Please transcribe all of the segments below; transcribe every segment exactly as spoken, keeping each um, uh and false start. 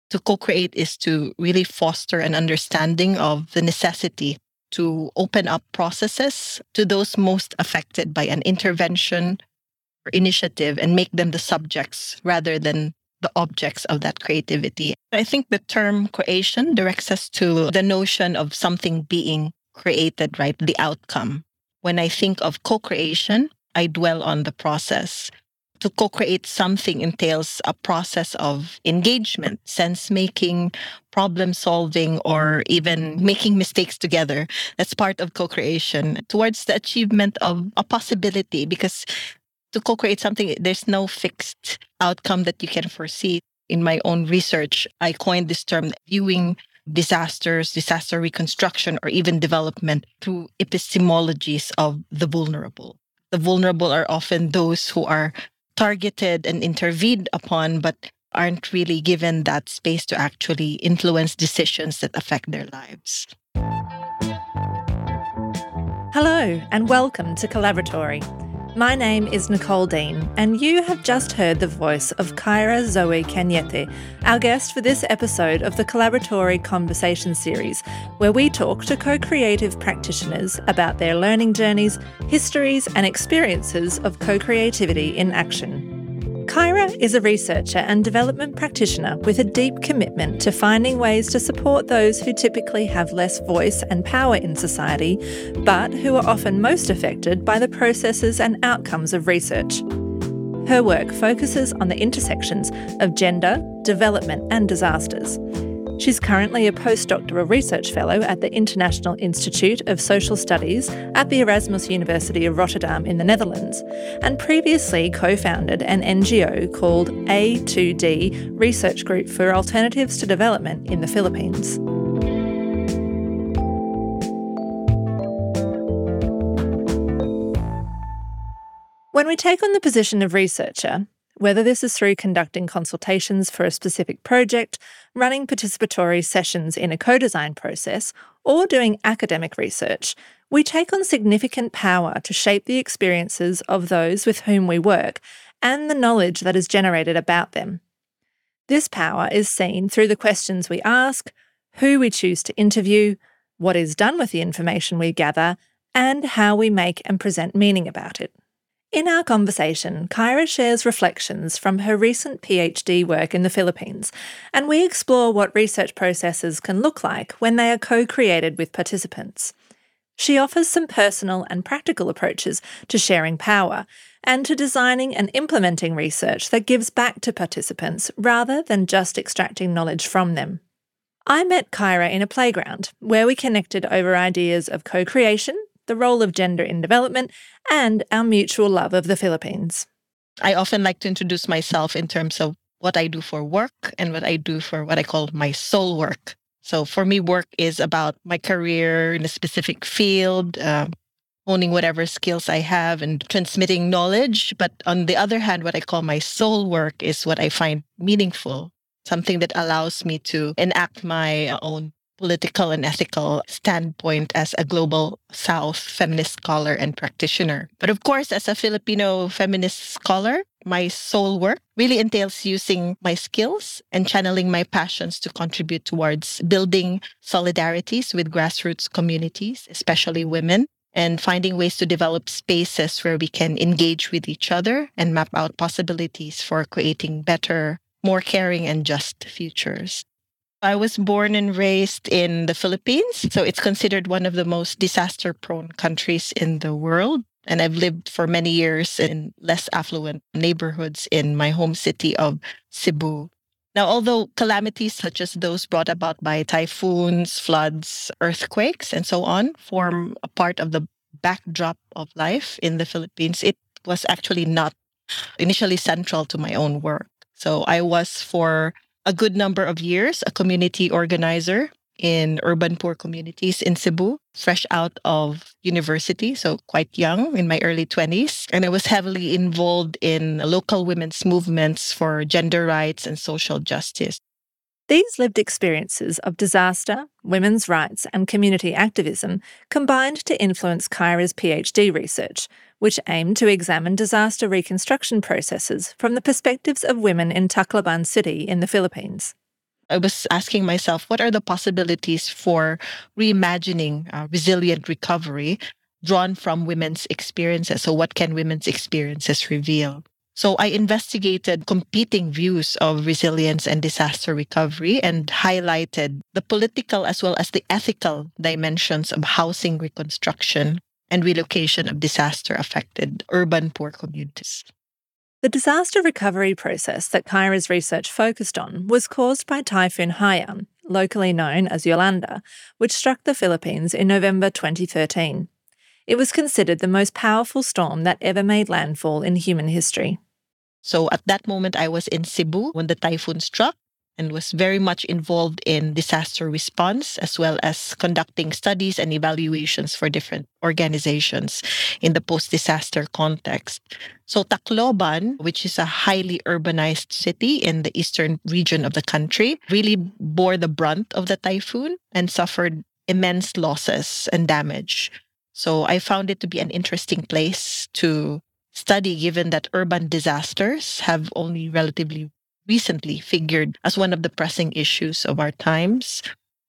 To co-create is to really foster an understanding of the necessity to open up processes to those most affected by an intervention or initiative and make them the subjects rather than the objects of that creativity. I think the term creation directs us to the notion of something being created, right? The outcome. When I think of co-creation, I dwell on the process. To co-create something entails a process of engagement, sense-making, problem-solving, or even making mistakes together. That's part of co-creation towards the achievement of a possibility, because to co-create something, there's no fixed outcome that you can foresee. In my own research, I coined this term, viewing disasters, disaster reconstruction, or even development through epistemologies of the vulnerable. The vulnerable are often those who are targeted and intervened upon, but aren't really given that space to actually influence decisions that affect their lives. Hello, and welcome to Collaboratory. My name is Nicole Dean, and you have just heard the voice of Kyra Zoe Cañete, our guest for this episode of the Collaboratory Conversation series, where we talk to co-creative practitioners about their learning journeys, histories, and experiences of co-creativity in action. Kyra is a researcher and development practitioner with a deep commitment to finding ways to support those who typically have less voice and power in society, but who are often most affected by the processes and outcomes of research. Her work focuses on the intersections of gender, development, and disasters. She's currently a postdoctoral research fellow at the International Institute of Social Studies at the Erasmus University of Rotterdam in the Netherlands, and previously co-founded an N G O called A two D Research Group for Alternatives to Development in the Philippines. When we take on the position of researcher, whether this is through conducting consultations for a specific project, running participatory sessions in a co-design process, or doing academic research, we take on significant power to shape the experiences of those with whom we work and the knowledge that is generated about them. This power is seen through the questions we ask, who we choose to interview, what is done with the information we gather, and how we make and present meaning about it. In our conversation, Kyra shares reflections from her recent PhD work in the Philippines, and we explore what research processes can look like when they are co-created with participants. She offers some personal and practical approaches to sharing power and to designing and implementing research that gives back to participants rather than just extracting knowledge from them. I met Kyra in a playground where we connected over ideas of co-creation, the role of gender in development, and our mutual love of the Philippines. I often like to introduce myself in terms of what I do for work and what I do for what I call my soul work. So for me, work is about my career in a specific field, uh, owning whatever skills I have and transmitting knowledge. But on the other hand, what I call my soul work is what I find meaningful, something that allows me to enact my own political and ethical standpoint as a global South feminist scholar and practitioner. But of course, as a Filipino feminist scholar, my soul work really entails using my skills and channeling my passions to contribute towards building solidarities with grassroots communities, especially women, and finding ways to develop spaces where we can engage with each other and map out possibilities for creating better, more caring and just futures. I was born and raised in the Philippines, so it's considered one of the most disaster-prone countries in the world. And I've lived for many years in less affluent neighborhoods in my home city of Cebu. Now, although calamities such as those brought about by typhoons, floods, earthquakes, and so on form a part of the backdrop of life in the Philippines, it was actually not initially central to my own work. So I was for a good number of years a community organizer in urban poor communities in Cebu, fresh out of university, so quite young, in my early twenties. And I was heavily involved in local women's movements for gender rights and social justice. These lived experiences of disaster, women's rights and community activism combined to influence Kyra's PhD research, which aimed to examine disaster reconstruction processes from the perspectives of women in Tacloban City in the Philippines. I was asking myself, what are the possibilities for reimagining uh, resilient recovery drawn from women's experiences? So, what can women's experiences reveal? So, I investigated competing views of resilience and disaster recovery and highlighted the political as well as the ethical dimensions of housing reconstruction and relocation of disaster affected urban poor communities. The disaster recovery process that Kyra's research focused on was caused by Typhoon Haiyan, locally known as Yolanda, which struck the Philippines in November twenty thirteen. It was considered the most powerful storm that ever made landfall in human history. So at that moment, I was in Cebu when the typhoon struck and was very much involved in disaster response, as well as conducting studies and evaluations for different organizations in the post-disaster context. So Tacloban, which is a highly urbanized city in the eastern region of the country, really bore the brunt of the typhoon and suffered immense losses and damage. So I found it to be an interesting place to study, given that urban disasters have only relatively recently figured as one of the pressing issues of our times.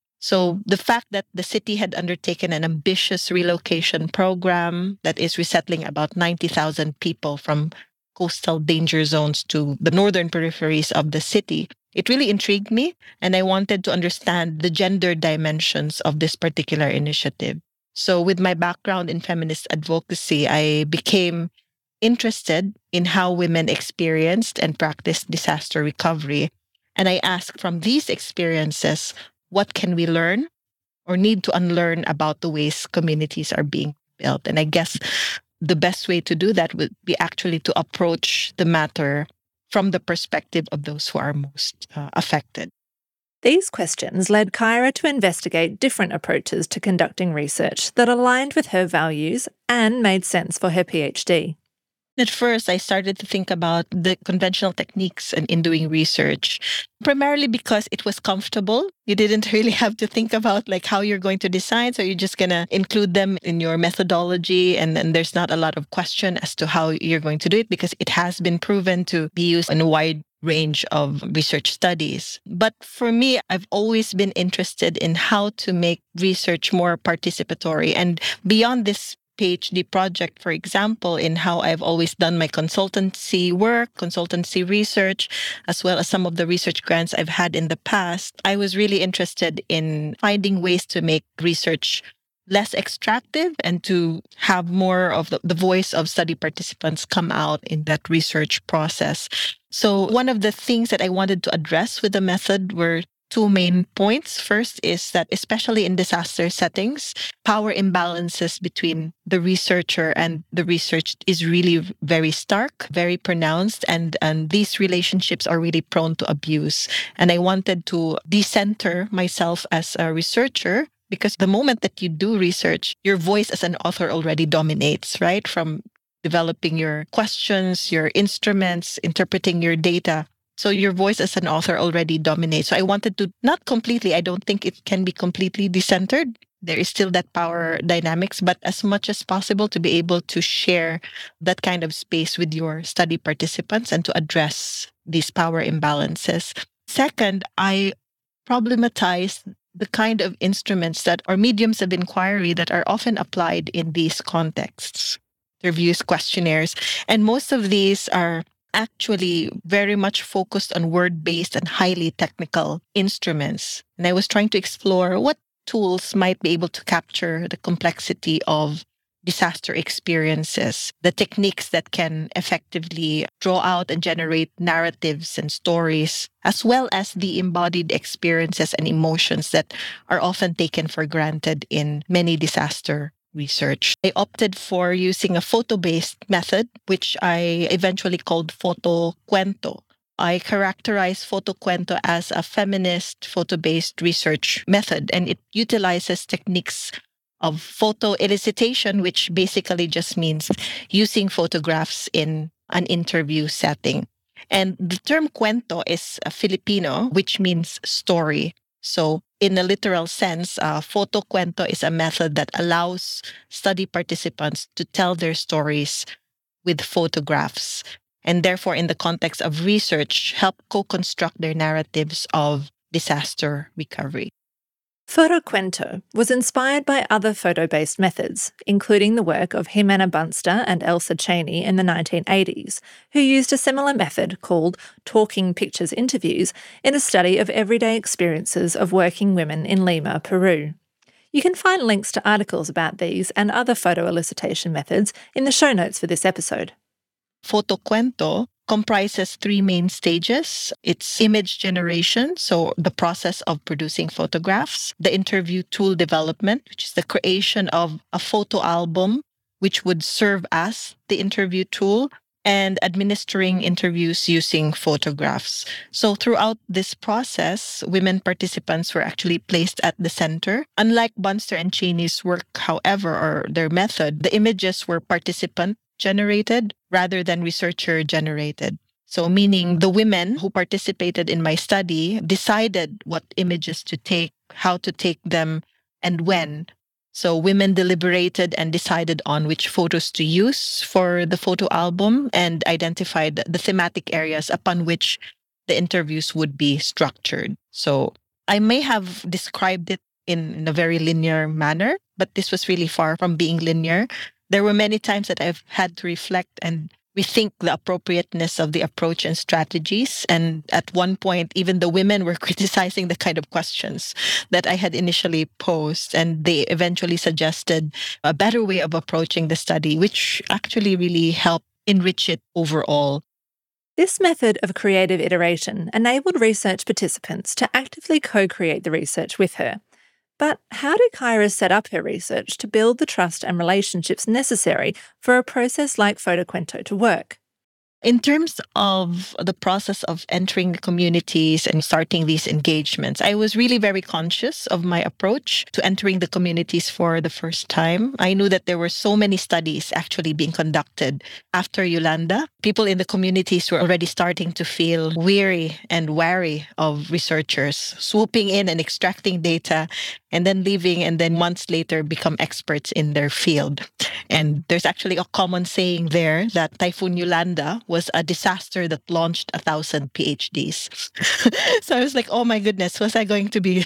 So the fact that the city had undertaken an ambitious relocation program that is resettling about ninety thousand people from coastal danger zones to the northern peripheries of the city, it really intrigued me, and I wanted to understand the gender dimensions of this particular initiative. So with my background in feminist advocacy, I became interested in how women experienced and practiced disaster recovery. And I asked, from these experiences, what can we learn or need to unlearn about the ways communities are being built? And I guess the best way to do that would be actually to approach the matter from the perspective of those who are most uh, affected. These questions led Kyra to investigate different approaches to conducting research that aligned with her values and made sense for her PhD. At first, I started to think about the conventional techniques in, in doing research, primarily because it was comfortable. You didn't really have to think about like how you're going to design. So you're just going to include them in your methodology. And then there's not a lot of question as to how you're going to do it because it has been proven to be used in a wide range of research studies. But for me, I've always been interested in how to make research more participatory. And beyond this PhD project, for example, in how I've always done my consultancy work, consultancy research, as well as some of the research grants I've had in the past, I was really interested in finding ways to make research less extractive and to have more of the, the voice of study participants come out in that research process. So one of the things that I wanted to address with the method were two main points. First is that, especially in disaster settings, power imbalances between the researcher and the research is really very stark, very pronounced, and, and these relationships are really prone to abuse. And I wanted to decenter myself as a researcher because the moment that you do research, your voice as an author already dominates, right? From developing your questions, your instruments, interpreting your data. So your voice as an author already dominates. So I wanted to, not completely, I don't think it can be completely decentered. There is still that power dynamics, but as much as possible to be able to share that kind of space with your study participants and to address these power imbalances. Second, I problematized the kind of instruments that are mediums of inquiry that are often applied in these contexts. Interviews, questionnaires, and most of these are actually very much focused on word-based and highly technical instruments. And I was trying to explore what tools might be able to capture the complexity of disaster experiences, the techniques that can effectively draw out and generate narratives and stories, as well as the embodied experiences and emotions that are often taken for granted in many disaster research. I opted for using a photo-based method, which I eventually called Photo Cuento. I characterize Photo Cuento as a feminist photo-based research method, and it utilizes techniques of photo elicitation, which basically just means using photographs in an interview setting. And the term cuento is a Filipino, which means story. So in a literal sense, uh, photo cuento is a method that allows study participants to tell their stories with photographs, and therefore, in the context of research, help co-construct their narratives of disaster recovery. Fotocuento was inspired by other photo-based methods, including the work of Jimena Bunster and Elsa Cheney in the nineteen eighties, who used a similar method called talking pictures interviews in a study of everyday experiences of working women in Lima, Peru. You can find links to articles about these and other photo elicitation methods in the show notes for this episode. Fotocuento comprises three main stages. It's image generation, so the process of producing photographs, the interview tool development, which is the creation of a photo album, which would serve as the interview tool, and administering interviews using photographs. So throughout this process, women participants were actually placed at the center. Unlike Bunster and Cheney's work, however, or their method, the images were participant generated rather than researcher generated. So meaning the women who participated in my study decided what images to take, how to take them, and when. So women deliberated and decided on which photos to use for the photo album and identified the thematic areas upon which the interviews would be structured. So I may have described it in, in a very linear manner, but this was really far from being linear. There were many times that I've had to reflect and rethink the appropriateness of the approach and strategies. And at one point, even the women were criticizing the kind of questions that I had initially posed. And they eventually suggested a better way of approaching the study, which actually really helped enrich it overall. This method of creative iteration enabled research participants to actively co-create the research with her. But how did Kyra set up her research to build the trust and relationships necessary for a process like Fotocuento to work? In terms of the process of entering the communities and starting these engagements, I was really very conscious of my approach to entering the communities for the first time. I knew that there were so many studies actually being conducted after Yolanda. People in the communities were already starting to feel weary and wary of researchers swooping in and extracting data and then leaving and then months later become experts in their field. And there's actually a common saying there that Typhoon Yolanda was a disaster that launched a thousand PhDs. So I was like, oh my goodness, was I going to be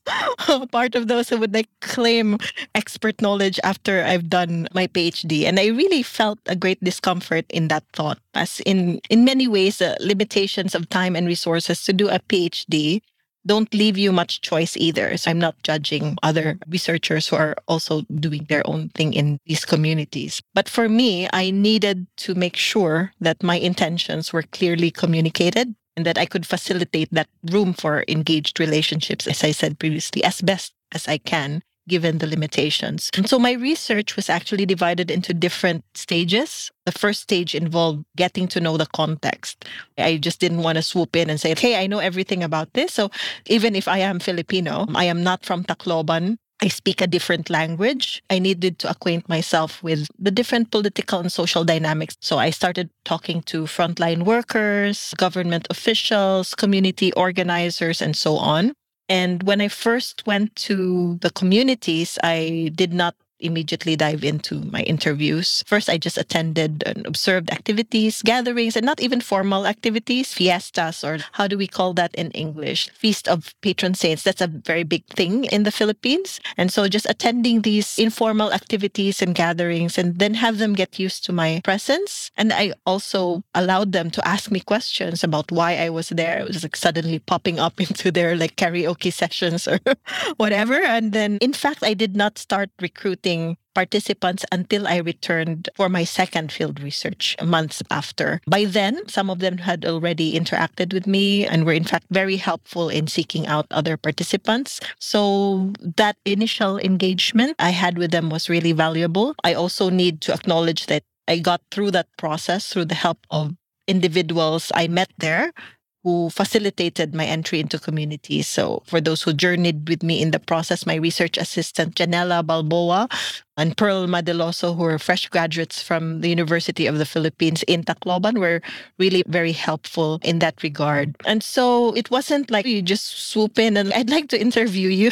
part of those who would like claim expert knowledge after I've done my PhD? And I really felt a great discomfort in that thought, as in, in many ways, the limitations of time and resources to do a PhD don't leave you much choice either. So I'm not judging other researchers who are also doing their own thing in these communities. But for me, I needed to make sure that my intentions were clearly communicated and that I could facilitate that room for engaged relationships, as I said previously, as best as I can, given the limitations. And so my research was actually divided into different stages. The first stage involved getting to know the context. I just didn't want to swoop in and say, hey, I know everything about this. So even if I am Filipino, I am not from Tacloban. I speak a different language. I needed to acquaint myself with the different political and social dynamics. So I started talking to frontline workers, government officials, community organizers, and so on. And when I first went to the communities, I did not immediately dive into my interviews. First, I just attended and observed activities, gatherings, and not even formal activities, fiestas, or how do we call that in English? Feast of Patron Saints. That's a very big thing in the Philippines. And so just attending these informal activities and gatherings and then have them get used to my presence. And I also allowed them to ask me questions about why I was there. It was like suddenly popping up into their like karaoke sessions or whatever. And then, in fact, I did not start recruiting participants until I returned for my second field research months after. By then, some of them had already interacted with me and were in fact very helpful in seeking out other participants. So that initial engagement I had with them was really valuable. I also need to acknowledge that I got through that process through the help of individuals I met there who facilitated my entry into communities. So for those who journeyed with me in the process, my research assistant, Janela Balboa, and Pearl Madeloso, who are fresh graduates from the University of the Philippines in Tacloban, were really very helpful in that regard. And so it wasn't like you just swoop in and I'd like to interview you.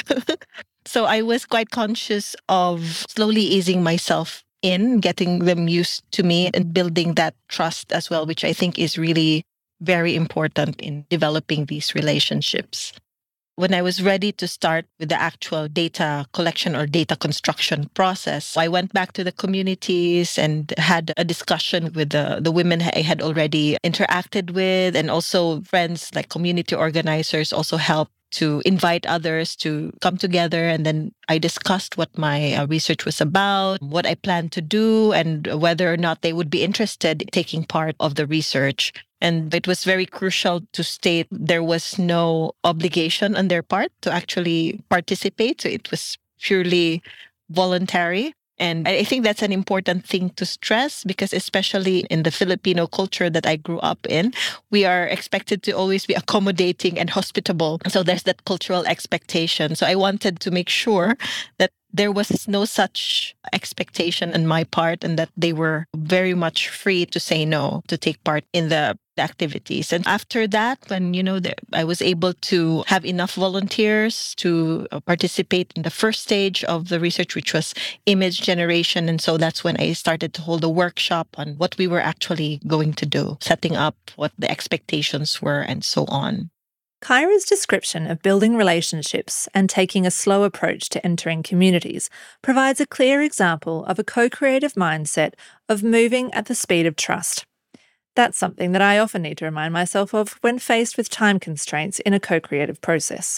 So I was quite conscious of slowly easing myself in, getting them used to me and building that trust as well, which I think is really very important in developing these relationships. when I was ready to start with the actual data collection or data construction process, I went back to the communities and had a discussion with the, the women I had already interacted with, and also friends like community organizers also helped to invite others to come together. And then I discussed what my uh, research was about, what I planned to do, and whether or not they would be interested in taking part of the research. And it was very crucial to state there was no obligation on their part to actually participate. So it was purely voluntary. And I think that's an important thing to stress, because especially in the Filipino culture that I grew up in, we are expected to always be accommodating and hospitable. So there's that cultural expectation. So I wanted to make sure that there was no such expectation on my part, and that they were very much free to say no, to take part in the activities. And after that, when, you know, the, I was able to have enough volunteers to uh, participate in the first stage of the research, which was image generation. And so that's when I started to hold a workshop on what we were actually going to do, setting up what the expectations were, and so on. Kyra's description of building relationships and taking a slow approach to entering communities provides a clear example of a co-creative mindset of moving at the speed of trust. That's something that I often need to remind myself of when faced with time constraints in a co-creative process.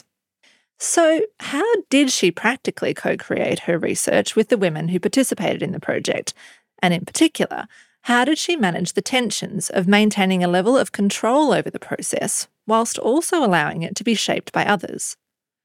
So, how did she practically co-create her research with the women who participated in the project? And in particular, how did she manage the tensions of maintaining a level of control over the process whilst also allowing it to be shaped by others?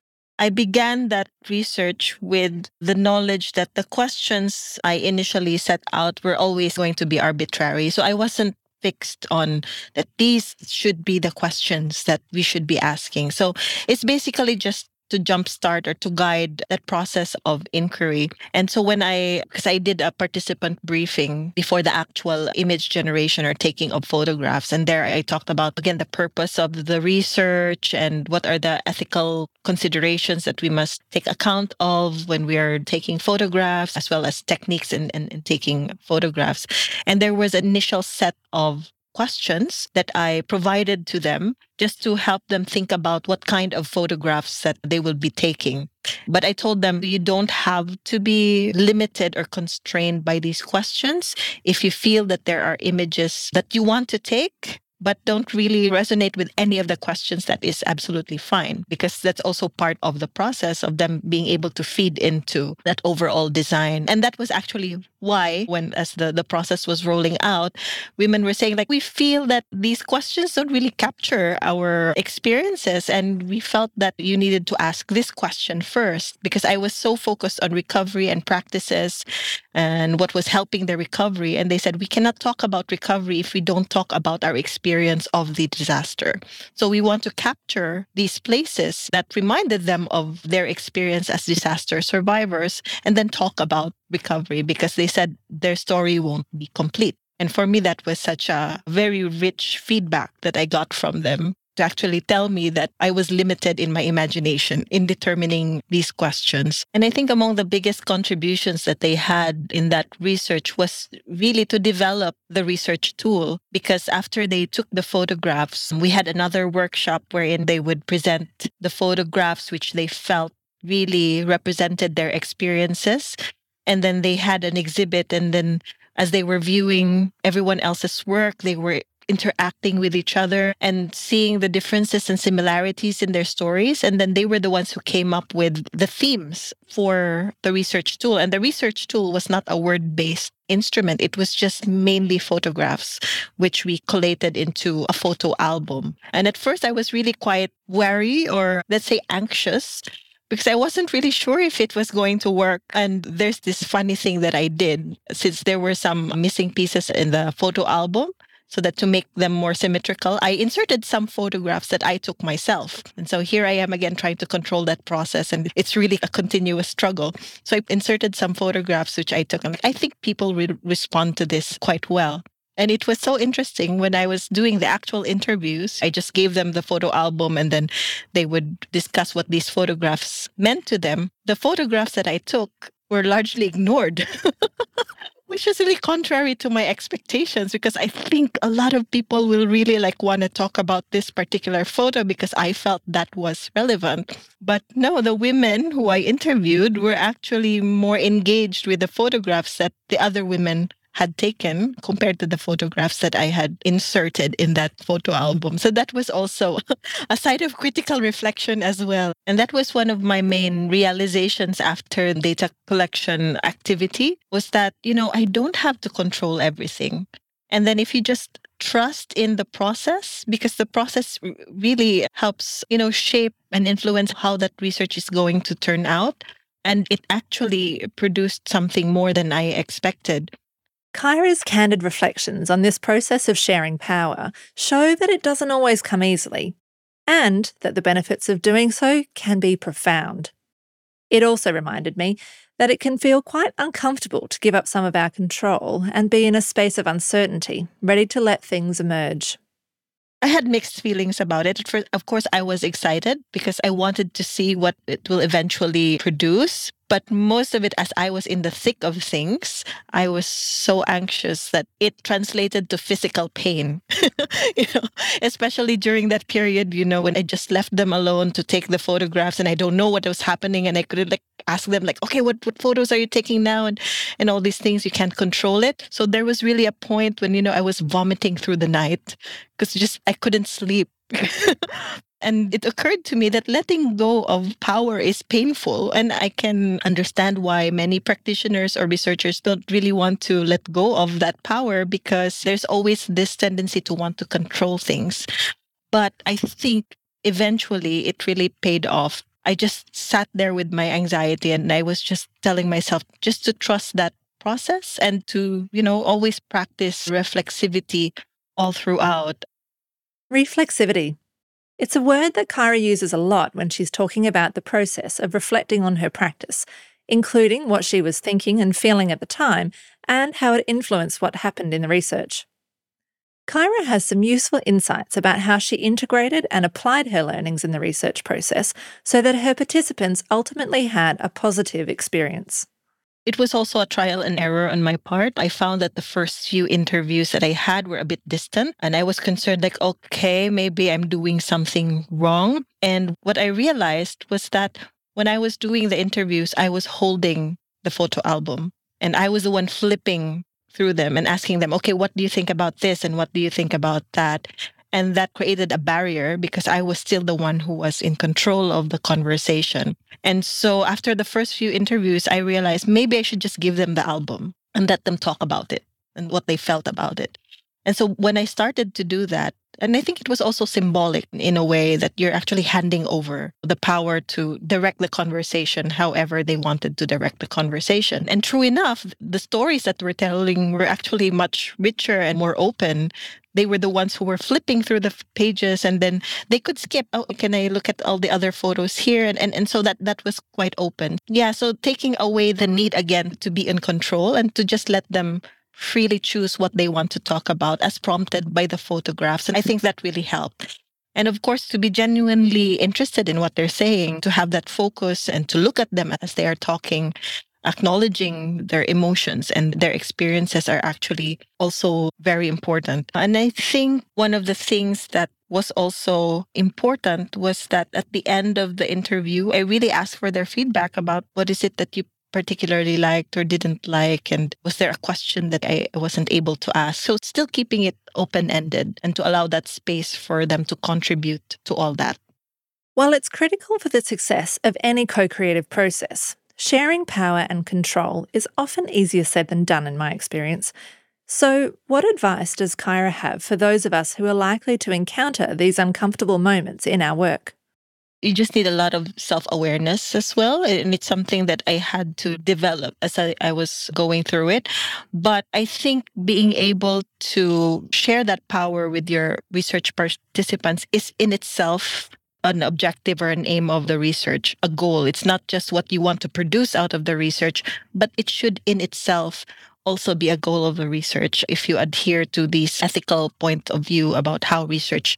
I began that research with the knowledge that the questions I initially set out were always going to be arbitrary. So I wasn't fixed on that these should be the questions that we should be asking. So it's basically just to jumpstart or to guide that process of inquiry. And so when I, because I did a participant briefing before the actual image generation or taking of photographs, and there I talked about, again, the purpose of the research and what are the ethical considerations that we must take account of when we are taking photographs, as well as techniques in, in, in taking photographs. And there was an initial set of questions that I provided to them just to help them think about what kind of photographs that they will be taking. But I told them, you don't have to be limited or constrained by these questions. If you feel that there are images that you want to take, but don't really resonate with any of the questions, that is absolutely fine, because that's also part of the process of them being able to feed into that overall design. And that was actually why, when as the, the process was rolling out, women were saying, like, we feel that these questions don't really capture our experiences, and we felt that you needed to ask this question first, because I was so focused on recovery and practices and what was helping the recovery. And they said, we cannot talk about recovery if we don't talk about our experience of the disaster. So we want to capture these places that reminded them of their experience as disaster survivors, and then talk about recovery, because they said their story won't be complete. And for me, that was such a very rich feedback that I got from them, to actually tell me that I was limited in my imagination in determining these questions. And I think among the biggest contributions that they had in that research was really to develop the research tool, because after they took the photographs, we had another workshop wherein they would present the photographs which they felt really represented their experiences. And then they had an exhibit, and then as they were viewing everyone else's work, they were interacting with each other and seeing the differences and similarities in their stories. And then they were the ones who came up with the themes for the research tool. And the research tool was not a word-based instrument. It was just mainly photographs, which we collated into a photo album. And at first I was really quite wary, or let's say anxious, because I wasn't really sure if it was going to work. And there's this funny thing that I did, since there were some missing pieces in the photo album, so that to make them more symmetrical, I inserted some photographs that I took myself. And so here I am again trying to control that process, and it's really a continuous struggle. So I inserted some photographs which I took, and I think people re- respond to this quite well. And it was so interesting when I was doing the actual interviews. I just gave them the photo album, and then they would discuss what these photographs meant to them. The photographs that I took were largely ignored. which is really contrary to my expectations because I think a lot of people will really like want to talk about this particular photo because I felt that was relevant. But no, the women who I interviewed were actually more engaged with the photographs that the other women had taken compared to the photographs that I had inserted in that photo album. So that was also a side of critical reflection as well. And that was one of my main realizations after data collection activity was that, you know, I don't have to control everything. And then if you just trust in the process, because the process really helps, you know, shape and influence how that research is going to turn out. And it actually produced something more than I expected. Kyra's candid reflections on this process of sharing power show that it doesn't always come easily, and that the benefits of doing so can be profound. It also reminded me that it can feel quite uncomfortable to give up some of our control and be in a space of uncertainty, ready to let things emerge. I had mixed feelings about it. First, of course, I was excited because I wanted to see what it will eventually produce. But most of it, as I was in the thick of things, I was so anxious that it translated to physical pain, you know, especially during that period, you know, when I just left them alone to take the photographs and I don't know what was happening. And I couldn't like ask them like, okay, what, what photos are you taking now? And, and all these things, you can't control it. So there was really a point when, you know, I was vomiting through the night because just I couldn't sleep. And it occurred to me that letting go of power is painful. And I can understand why many practitioners or researchers don't really want to let go of that power because there's always this tendency to want to control things. But I think eventually it really paid off. I just sat there with my anxiety and I was just telling myself just to trust that process and to, you know, always practice reflexivity all throughout. Reflexivity. It's a word that Kyra uses a lot when she's talking about the process of reflecting on her practice, including what she was thinking and feeling at the time and how it influenced what happened in the research. Kyra has some useful insights about how she integrated and applied her learnings in the research process so that her participants ultimately had a positive experience. It was also a trial and error on my part. I found that the first few interviews that I had were a bit distant, and I was concerned like, okay, maybe I'm doing something wrong. And what I realized was that when I was doing the interviews, I was holding the photo album and I was the one flipping through them and asking them, okay, what do you think about this? And what do you think about that? And that created a barrier because I was still the one who was in control of the conversation. And so after the first few interviews, I realized maybe I should just give them the album and let them talk about it and what they felt about it. And so when I started to do that, and I think it was also symbolic in a way that you're actually handing over the power to direct the conversation however they wanted to direct the conversation. And true enough, the stories that we're telling were actually much richer and more open. They were the ones who were flipping through the pages and then they could skip, oh, can I look at all the other photos here? And, and, and so that, that was quite open. Yeah, so taking away the need again to be in control and to just let them freely choose what they want to talk about as prompted by the photographs. And I think that really helped. And of course, to be genuinely interested in what they're saying, to have that focus and to look at them as they are talking, acknowledging their emotions and their experiences are actually also very important. And I think one of the things that was also important was that at the end of the interview, I really asked for their feedback about what is it that you particularly liked or didn't like, and was there a question that I wasn't able to ask? So still keeping it open-ended and to allow that space for them to contribute to all that. While it's critical for the success of any co-creative process, sharing power and control is often easier said than done in my experience. So what advice does Kyra have for those of us who are likely to encounter these uncomfortable moments in our work? You just need a lot of self-awareness as well. And it's something that I had to develop as I, I was going through it. But I think being able to share that power with your research participants is in itself an objective or an aim of the research, a goal. It's not just what you want to produce out of the research, but it should in itself also be a goal of the research if you adhere to this ethical point of view about how research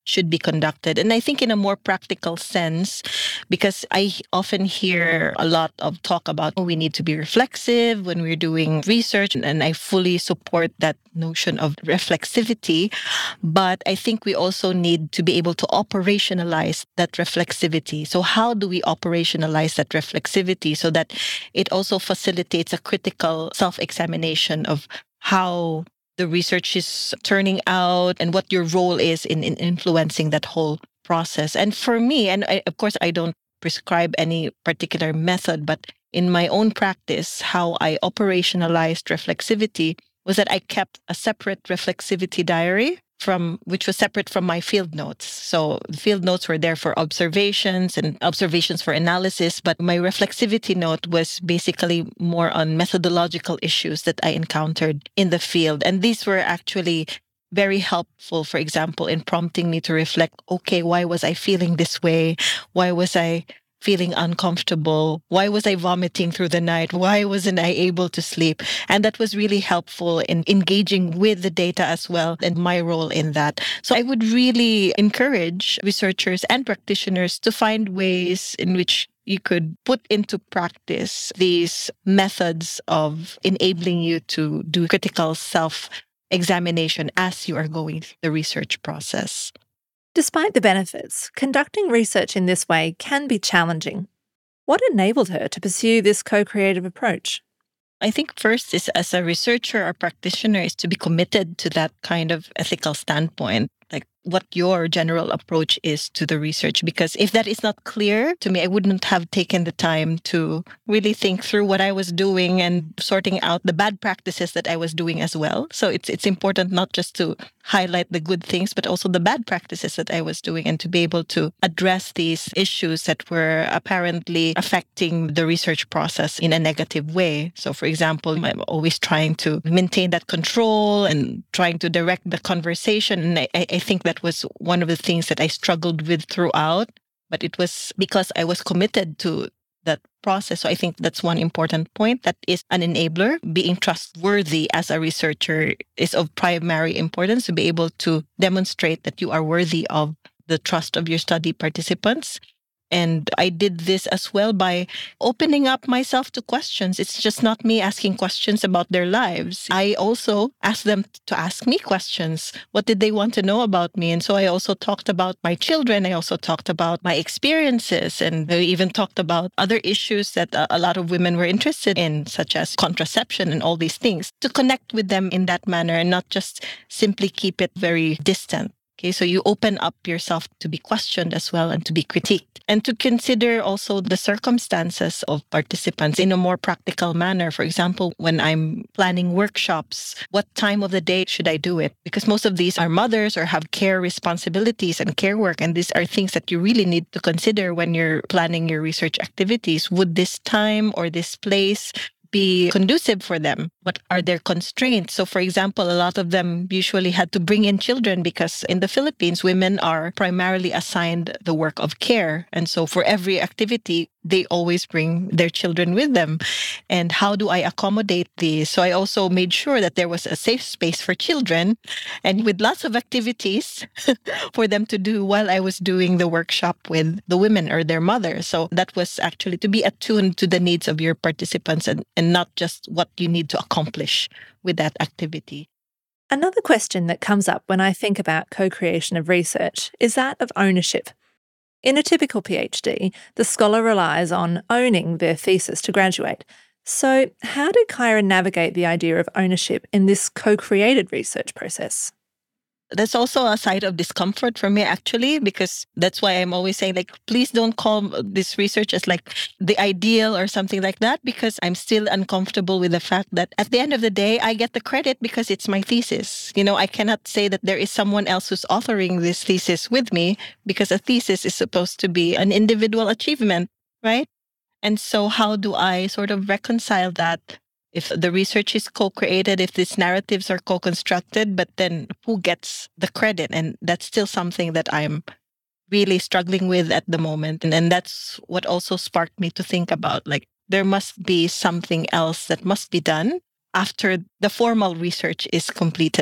should be conducted. And I think in a more practical sense, because I often hear a lot of talk about oh, we need to be reflexive when we're doing research, and I fully support that notion of reflexivity. But I think we also need to be able to operationalize that reflexivity. So how do we operationalize that reflexivity so that it also facilitates a critical self-examination of how the research is turning out and what your role is in, in influencing that whole process. And for me, and I, of course, I don't prescribe any particular method, but in my own practice, how I operationalized reflexivity was that I kept a separate reflexivity diary from which was separate from my field notes. So the field notes were there for observations and observations for analysis, but my reflexivity note was basically more on methodological issues that I encountered in the field. And these were actually very helpful, for example, in prompting me to reflect, okay, why was I feeling this way? Why was I feeling uncomfortable? Why was I vomiting through the night? Why wasn't I able to sleep? And that was really helpful in engaging with the data as well and my role in that. So I would really encourage researchers and practitioners to find ways in which you could put into practice these methods of enabling you to do critical self-examination as you are going through the research process. Despite the benefits, conducting research in this way can be challenging. What enabled her to pursue this co-creative approach? I think first is as a researcher or practitioner is to be committed to that kind of ethical standpoint, like what your general approach is to the research. Because if that is not clear to me, I wouldn't have taken the time to really think through what I was doing and sorting out the bad practices that I was doing as well. So it's it's important not just to highlight the good things, but also the bad practices that I was doing and to be able to address these issues that were apparently affecting the research process in a negative way. So for example, I'm always trying to maintain that control and trying to direct the conversation. And I, I think that was one of the things that I struggled with throughout, but it was because I was committed to that process. So I think that's one important point that is an enabler. Being trustworthy as a researcher is of primary importance to be able to demonstrate that you are worthy of the trust of your study participants. And I did this as well by opening up myself to questions. It's just not me asking questions about their lives. I also asked them to ask me questions. What did they want to know about me? And so I also talked about my children. I also talked about my experiences. And I even talked about other issues that a lot of women were interested in, such as contraception and all these things, to connect with them in that manner and not just simply keep it very distant. Okay, so you open up yourself to be questioned as well and to be critiqued and to consider also the circumstances of participants in a more practical manner. For example, when I'm planning workshops, what time of the day should I do it? Because most of these are mothers or have care responsibilities and care work. And these are things that you really need to consider when you're planning your research activities. Would this time or this place be conducive for them? What are their constraints? So, for example, a lot of them usually had to bring in children because in the Philippines, women are primarily assigned the work of care. And so for every activity, they always bring their children with them. And how do I accommodate these? So I also made sure that there was a safe space for children and with lots of activities for them to do while I was doing the workshop with the women or their mothers. So that was actually to be attuned to the needs of your participants and, and not just what you need to accomplish with that activity. Another question that comes up when I think about co-creation of research is that of ownership. In a typical PhD, the scholar relies on owning their thesis to graduate. So how did Kyra navigate the idea of ownership in this co-created research process? That's also a side of discomfort for me, actually, because that's why I'm always saying, like, please don't call this research as like the ideal or something like that, because I'm still uncomfortable with the fact that at the end of the day, I get the credit because it's my thesis. You know, I cannot say that there is someone else who's authoring this thesis with me because a thesis is supposed to be an individual achievement, right? And so how do I sort of reconcile that? If the research is co-created, if these narratives are co-constructed, but then who gets the credit? And that's still something that I'm really struggling with at the moment. And, and that's what also sparked me to think about, like, there must be something else that must be done after the formal research is completed.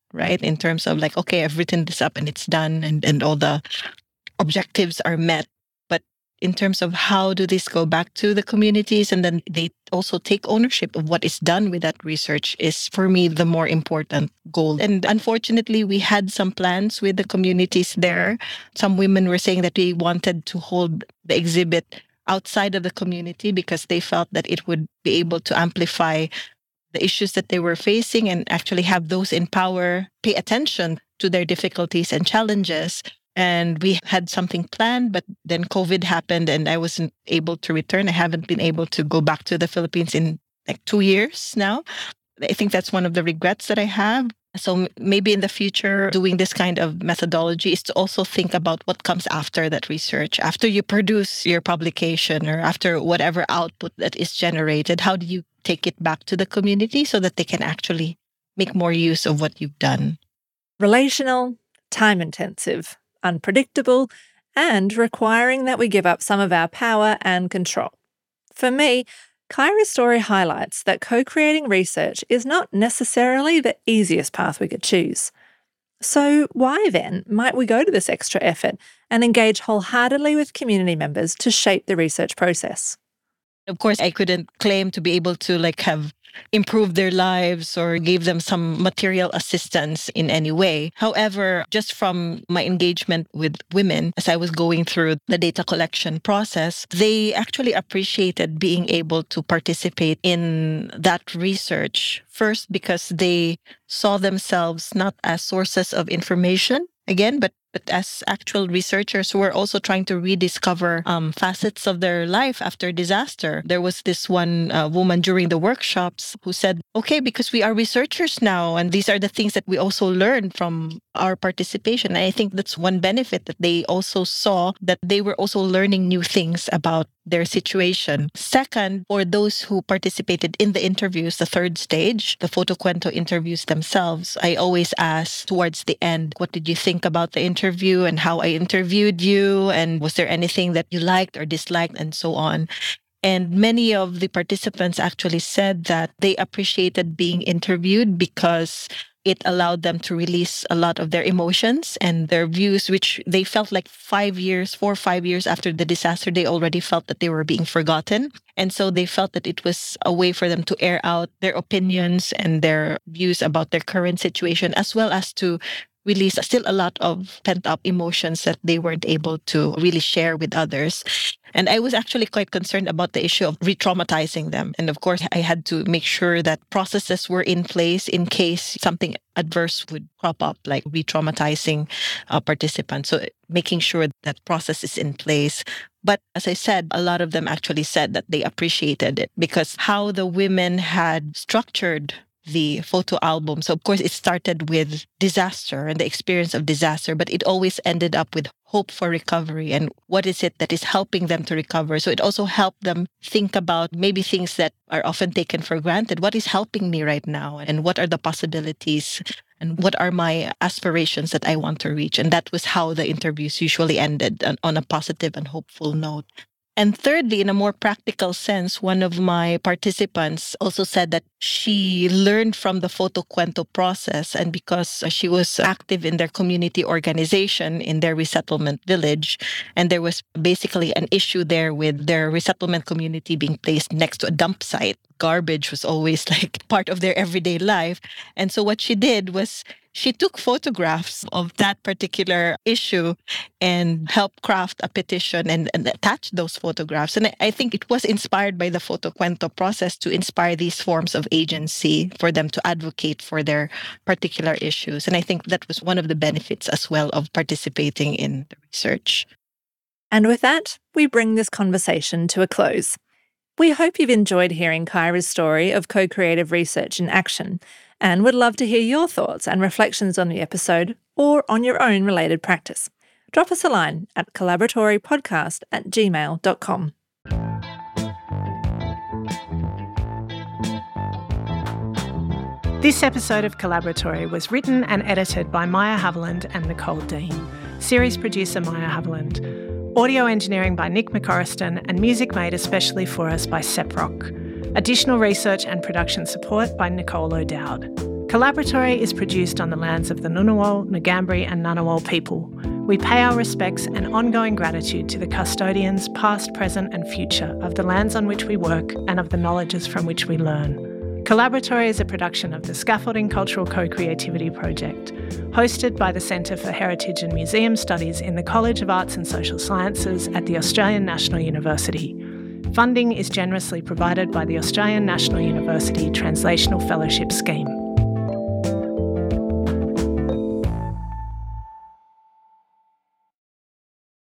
right? In terms of like, okay, I've written this up and it's done and, and all the objectives are met. But in terms of how do this go back to the communities and then they also take ownership of what is done with that research is, for me, the more important goal. And unfortunately, we had some plans with the communities there. Some women were saying that they wanted to hold the exhibit outside of the community because they felt that it would be able to amplify the issues that they were facing and actually have those in power pay attention to their difficulties and challenges. And we had something planned, but then COVID happened and I wasn't able to return. I haven't been able to go back to the Philippines in like two years now. I think that's one of the regrets that I have. So maybe in the future, doing this kind of methodology is to also think about what comes after that research. After you produce your publication or after whatever output that is generated, how do you take it back to the community so that they can actually make more use of what you've done? Relational, time-intensive, unpredictable, and requiring that we give up some of our power and control. For me, Kyra's story highlights that co-creating research is not necessarily the easiest path we could choose. So why then might we go to this extra effort and engage wholeheartedly with community members to shape the research process? Of course, I couldn't claim to be able to like have improved their lives or gave them some material assistance in any way. However, just from my engagement with women as I was going through the data collection process, they actually appreciated being able to participate in that research. First, because they saw themselves not as sources of information, again, but but as actual researchers who are also trying to rediscover um, facets of their life after disaster. There was this one uh, woman during the workshops who said, okay, because we are researchers now, and these are the things that we also learned from our participation. And I think that's one benefit, that they also saw that they were also learning new things about their situation. Second, for those who participated in the interviews, the third stage, the Fotokwento interviews themselves, I always ask towards the end, what did you think about the interview and how I interviewed you? And was there anything that you liked or disliked and so on? And many of the participants actually said that they appreciated being interviewed because it allowed them to release a lot of their emotions and their views, which they felt like five years, four or five years after the disaster, they already felt that they were being forgotten. And so they felt that it was a way for them to air out their opinions and their views about their current situation, as well as to release still a lot of pent-up emotions that they weren't able to really share with others. And I was actually quite concerned about the issue of re-traumatizing them. And of course, I had to make sure that processes were in place in case something adverse would crop up, like re-traumatizing uh, participants. So making sure that process is in place. But as I said, a lot of them actually said that they appreciated it because how the women had structured the photo album. So of course, it started with disaster and the experience of disaster, but it always ended up with hope for recovery and what is it that is helping them to recover. So it also helped them think about maybe things that are often taken for granted. What is helping me right now? And what are the possibilities? And what are my aspirations that I want to reach? And that was how the interviews usually ended, on a positive and hopeful note. And thirdly, in a more practical sense, one of my participants also said that she learned from the Fotokwento process. And because she was active in their community organization in their resettlement village, and there was basically an issue there with their resettlement community being placed next to a dump site. Garbage was always like part of their everyday life. And so what she did was she took photographs of that particular issue and helped craft a petition and, and attach those photographs. And I, I think it was inspired by the Fotokwento process to inspire these forms of agency for them to advocate for their particular issues. And I think that was one of the benefits as well of participating in the research. And with that, we bring this conversation to a close. We hope you've enjoyed hearing Kyra's story of co-creative research in action, and would love to hear your thoughts and reflections on the episode or on your own related practice. Drop us a line at collaboratorypodcast at gmail dot com. This episode of Collaboratory was written and edited by Maya Haviland and Nicole Dean. Series producer Maya Haviland. Audio engineering by Nick McCorriston and music made especially for us by Seprock. Additional research and production support by Nicole O'Dowd. Collaboratory is produced on the lands of the Ngunnawal, Ngambri and Ngunnawal people. We pay our respects and ongoing gratitude to the custodians, past, present and future, of the lands on which we work and of the knowledges from which we learn. Collaboratory is a production of the Scaffolding Cultural Co-Creativity Project, hosted by the Centre for Heritage and Museum Studies in the College of Arts and Social Sciences at the Australian National University. Funding is generously provided by the Australian National University Translational Fellowship Scheme.